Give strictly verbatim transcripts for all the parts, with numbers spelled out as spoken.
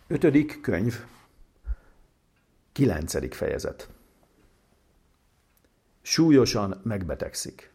Ötödik könyv, kilencedik fejezet. Súlyosan megbetegszik.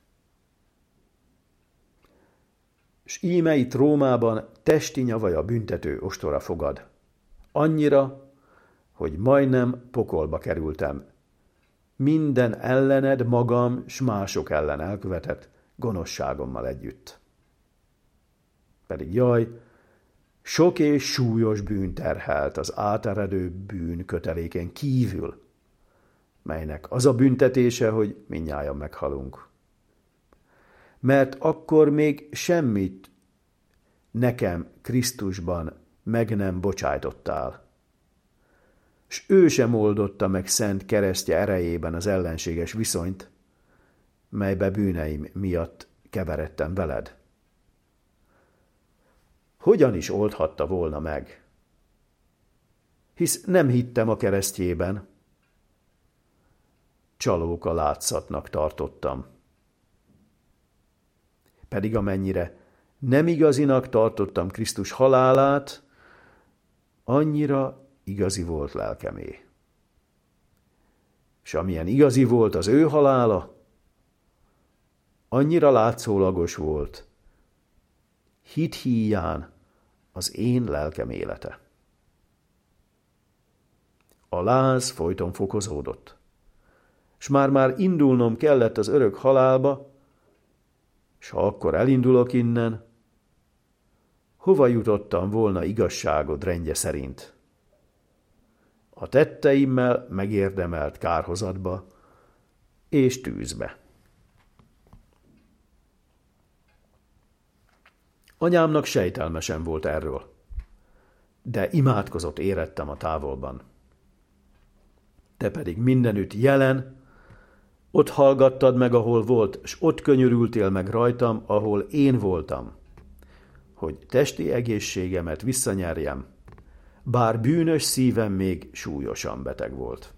S íme itt Rómában testi nyavaja büntető ostora fogad. Annyira, hogy majdnem pokolba kerültem. Minden ellened magam s mások ellen elkövetett gonoszságommal együtt. Pedig jaj, sok és súlyos bűn terhelt az áteredő bűn köteléken kívül, melynek az a büntetése, hogy mindnyájan meghalunk. Mert akkor még semmit nekem Krisztusban meg nem bocsájtottál, s ő sem oldotta meg szent keresztje erejében az ellenséges viszonyt, melybe bűneim miatt keveredtem veled. Hogyan is oldhatta volna meg? Hisz nem hittem a keresztjében. Csalóka látszatnak tartottam. Pedig amennyire nem igazinak tartottam Krisztus halálát, annyira igazi volt lelkemé. És amilyen igazi volt az ő halála, annyira látszólagos volt hit híján az én lelkem élete. A láz folyton fokozódott, s már-már indulnom kellett az örök halálba, s ha akkor elindulok innen, hova jutottam volna igazságod rendje szerint? A tetteimmel megérdemelt kárhozatba és tűzbe. Anyámnak sejtelme sem volt erről, de imádkozott érettem a távolban. Te pedig mindenütt jelen, ott hallgattad meg, ahol volt, s ott könyörültél meg rajtam, ahol én voltam, hogy testi egészségemet visszanyerjem, bár bűnös szívem még súlyosan beteg volt.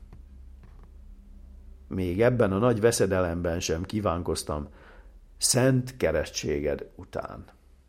Még ebben a nagy veszedelemben sem kívánkoztam szent keresztséged után.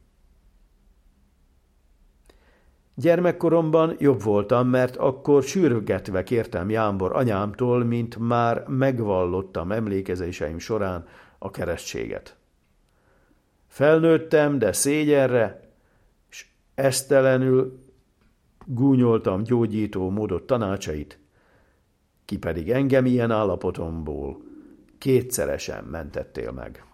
Gyermekkoromban jobb voltam, mert akkor sürgetve kértem Jámbor anyámtól, mint már megvallottam emlékezéseim során a keresztséget. Felnőttem, de szégyenre, s esztelenül gúnyoltam gyógyító módot tanácsait, ki pedig engem ilyen állapotomból kétszeresen mentettél meg.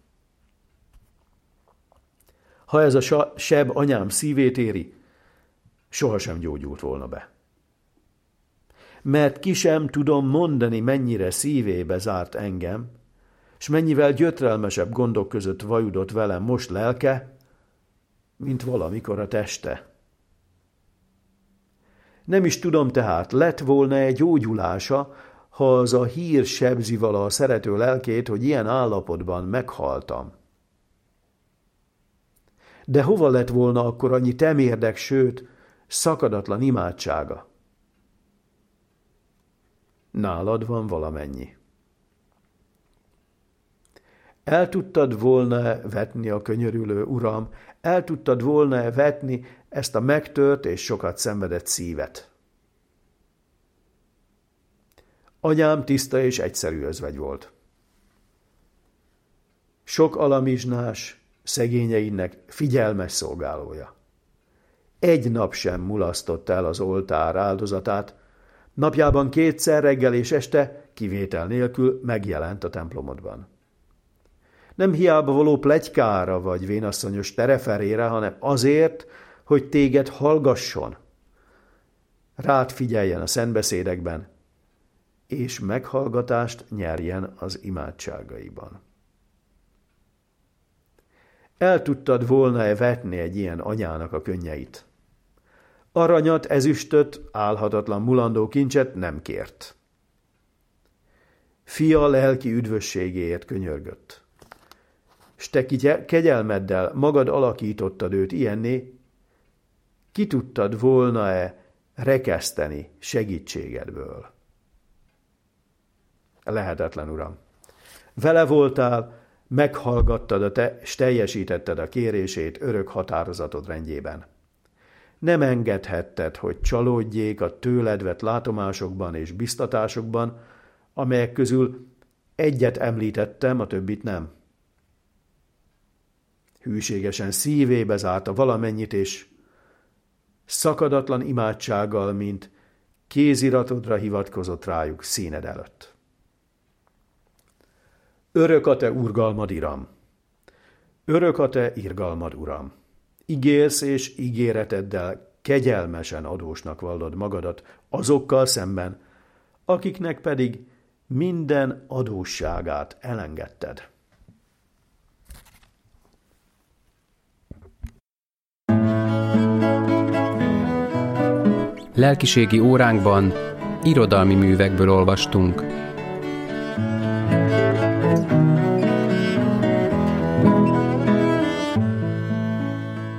Ha ez a seb anyám szívét éri, sohasem gyógyult volna be. Mert ki sem tudom mondani, mennyire szívébe zárt engem, s mennyivel gyötrelmesebb gondok között vajudott velem most lelke, mint valamikor a teste. Nem is tudom tehát, lett volna egy gyógyulása, ha az a hír sebzi vala a szerető lelkét, hogy ilyen állapotban meghaltam. De hova lett volna akkor annyi temérdek, sőt, szakadatlan imádsága? Nálad van valamennyi. El tudtad volna vetni a könyörülő Uram, el tudtad volna vetni ezt a megtört és sokat szenvedett szívet. Anyám tiszta és egyszerű özvegy volt. Sok alamizsnás, szegényeinek figyelmes szolgálója. Egy nap sem mulasztott el az oltár áldozatát, napjában kétszer reggel és este kivétel nélkül megjelent a templomodban. Nem hiába való pletykára vagy vénasszonyos tereferére, hanem azért, hogy téged hallgasson, rád figyeljen a szentbeszédekben, és meghallgatást nyerjen az imádságaiban. El tudtad volna-e vetni egy ilyen anyának a könnyeit? Aranyat, ezüstöt, álhatatlan mulandó kincset nem kért. Fia lelki üdvösségéért könyörgött. S te kegyelmeddel magad alakítottad őt ilyenné, ki tudtad volna-e rekeszteni segítségedből? Lehetetlen, Uram. Vele voltál, meghallgattad a te, s teljesítetted a kérését örök határozatod rendjében. nem engedhetted, hogy csalódjék a tőled vett látomásokban és biztatásokban, amelyek közül egyet említettem, a többit nem. Hűségesen szívébe zárta valamennyit, és szakadatlan imádsággal, mint kéziratodra hivatkozott rájuk színed előtt. Örök a te urgalmad, Iram! Örök a te irgalmad, Uram! Ígérsz és ígéreteddel kegyelmesen adósnak vallod magadat azokkal szemben, akiknek pedig minden adósságát elengedted. Lelkiségi óránkban irodalmi művekből olvastunk.